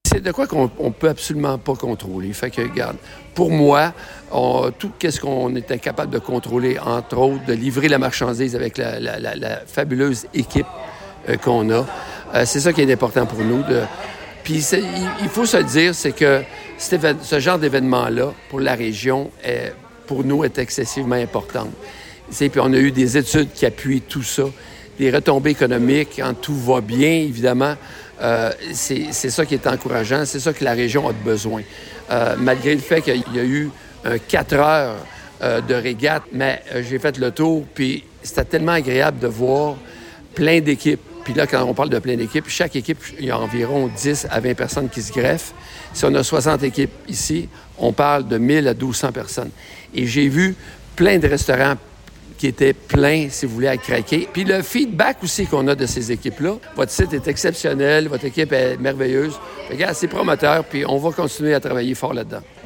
c'est de quoi qu'on peut absolument pas contrôler. Fait que, regarde, pour moi, tout ce qu'on était capable de contrôler, entre autres, de livrer la marchandise avec la fabuleuse équipe qu'on a, c'est ça qui est important pour nous. Puis il faut se le dire, c'est que ce genre d'événement-là, pour la région, pour nous, est excessivement important. Puis on a eu des études qui appuient tout ça, des retombées économiques, quand tout va bien, évidemment. C'est ça qui est encourageant, c'est ça que la région a besoin. Malgré le fait qu'il y a eu 4 heures de régate, mais j'ai fait le tour, puis c'était tellement agréable de voir plein d'équipes. Puis là, quand on parle de plein d'équipes, chaque équipe, il y a environ 10 à 20 personnes qui se greffent. Si on a 60 équipes ici, on parle de 1000 à 1200 personnes. Et j'ai vu plein de restaurants qui étaient pleins, si vous voulez, à craquer. Puis le feedback aussi qu'on a de ces équipes-là, votre site est exceptionnel, votre équipe est merveilleuse. Regarde, c'est prometteur, puis on va continuer à travailler fort là-dedans.